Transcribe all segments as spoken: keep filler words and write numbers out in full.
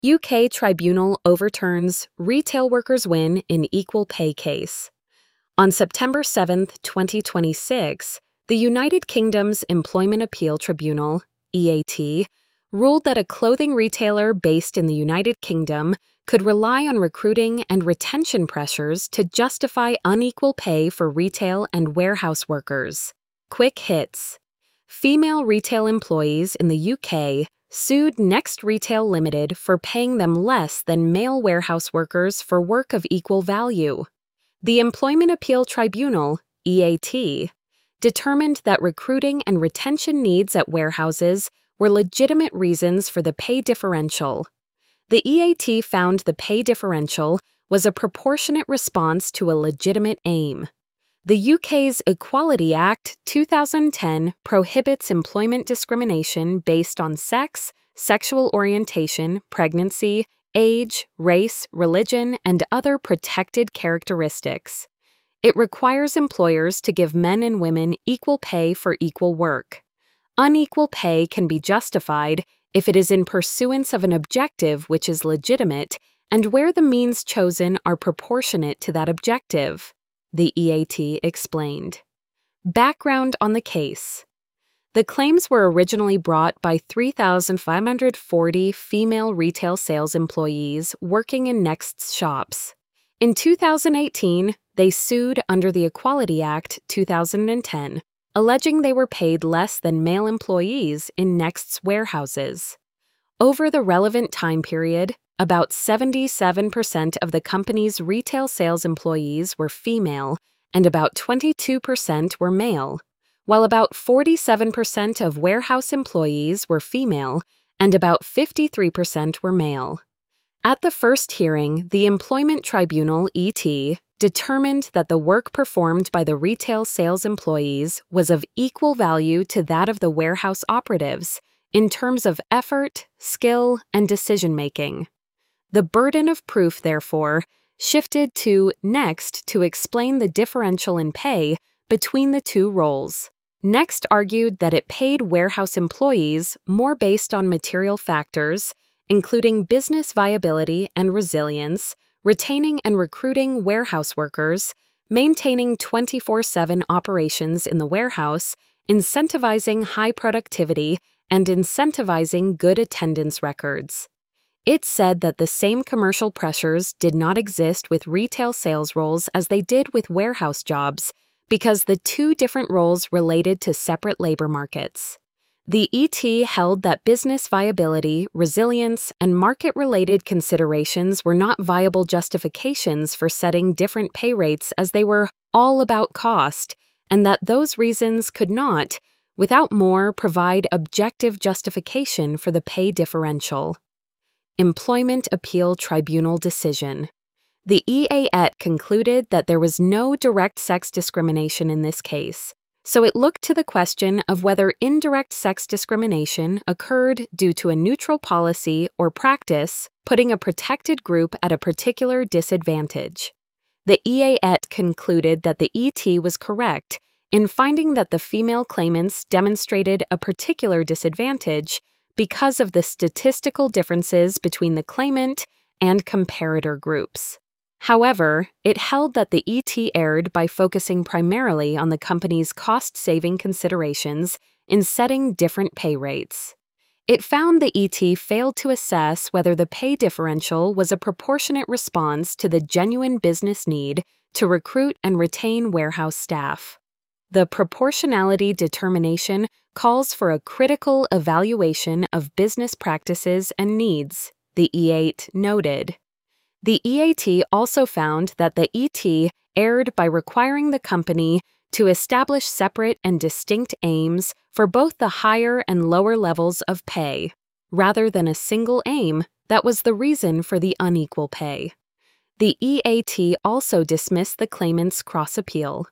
U K tribunal overturns retail workers win in equal pay case. On September seventh, twenty twenty-six, the United Kingdom's Employment Appeal Tribunal, E A T, ruled that a clothing retailer based in the United Kingdom could rely on recruiting and retention pressures to justify unequal pay for retail and warehouse workers. Quick hits. Female retail employees in the U K sued Next Retail Limited for paying them less than male warehouse workers for work of equal value. The Employment Appeal Tribunal, E A T, determined that recruiting and retention needs at warehouses were legitimate reasons for the pay differential. The E A T found the pay differential was a proportionate response to a legitimate aim. The U K's Equality Act two thousand ten prohibits employment discrimination based on sex, sexual orientation, pregnancy, age, race, religion, and other protected characteristics. It requires employers to give men and women equal pay for equal work. Unequal pay can be justified if it is in pursuance of an objective which is legitimate and where the means chosen are proportionate to that objective, the E A T explained. Background on the case. The claims were originally brought by three thousand five hundred forty female retail sales employees working in Next's shops. In two thousand eighteen, they sued under the Equality Act two thousand ten, alleging they were paid less than male employees in Next's warehouses. Over the relevant time period, about seventy-seven percent of the company's retail sales employees were female and about twenty-two percent were male, while about forty-seven percent of warehouse employees were female and about fifty-three percent were male. At the first hearing, the Employment Tribunal E T determined that the work performed by the retail sales employees was of equal value to that of the warehouse operatives in terms of effort, skill, and decision-making. The burden of proof, therefore, shifted to Next to explain the differential in pay between the two roles. Next argued that it paid warehouse employees more based on material factors, including business viability and resilience, retaining and recruiting warehouse workers, maintaining twenty-four seven operations in the warehouse, incentivizing high productivity, and incentivizing good attendance records. It said that the same commercial pressures did not exist with retail sales roles as they did with warehouse jobs because the two different roles related to separate labor markets. The E T held that business viability, resilience, and market-related considerations were not viable justifications for setting different pay rates as they were all about cost, and that those reasons could not, without more, provide objective justification for the pay differential. Employment Appeal Tribunal decision. The E A T concluded that there was no direct sex discrimination in this case, so it looked to the question of whether indirect sex discrimination occurred due to a neutral policy or practice putting a protected group at a particular disadvantage. The E A T concluded that the E T was correct in finding that the female claimants demonstrated a particular disadvantage because of the statistical differences between the claimant and comparator groups. However, it held that the E T erred by focusing primarily on the company's cost-saving considerations in setting different pay rates. It found the E T failed to assess whether the pay differential was a proportionate response to the genuine business need to recruit and retain warehouse staff. The proportionality determination calls for a critical evaluation of business practices and needs, the E A T noted. The E A T also found that the E T erred by requiring the company to establish separate and distinct aims for both the higher and lower levels of pay, rather than a single aim that was the reason for the unequal pay. The E A T also dismissed the claimant's cross-appeal.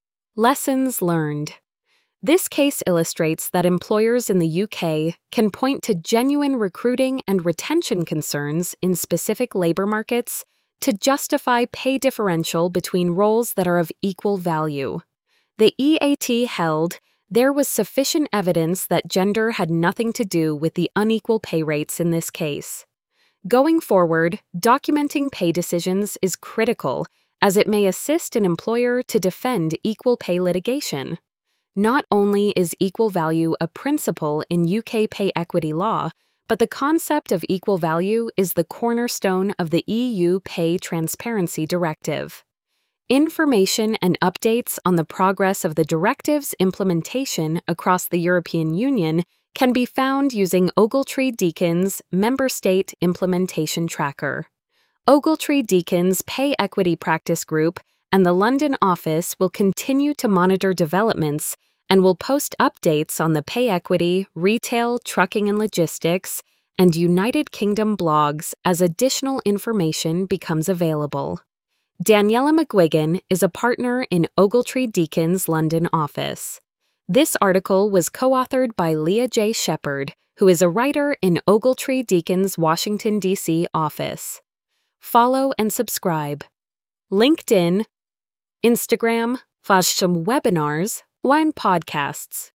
Lessons learned. This case illustrates that employers in the U K can point to genuine recruiting and retention concerns in specific labor markets to justify pay differential between roles that are of equal value. The E A T held there was sufficient evidence that gender had nothing to do with the unequal pay rates in this case. Going forward, documenting pay decisions is critical as it may assist an employer to defend equal pay litigation. Not only is equal value a principle in U K pay equity law, but the concept of equal value is the cornerstone of the E U Pay Transparency Directive. Information and updates on the progress of the directive's implementation across the European Union can be found using Ogletree-Deakin's Member State Implementation Tracker. Ogletree-Deakin's Pay Equity Practice Group and the London office will continue to monitor developments and will post updates on the pay equity, retail, trucking and logistics, and United Kingdom blogs as additional information becomes available. Daniela McGuigan is a partner in Ogletree-Deakin's London office. This article was co-authored by Leah J. Shepard, who is a writer in Ogletree-Deakin's Washington, D C office. Follow and subscribe. LinkedIn, Instagram, faz some webinars, one podcasts.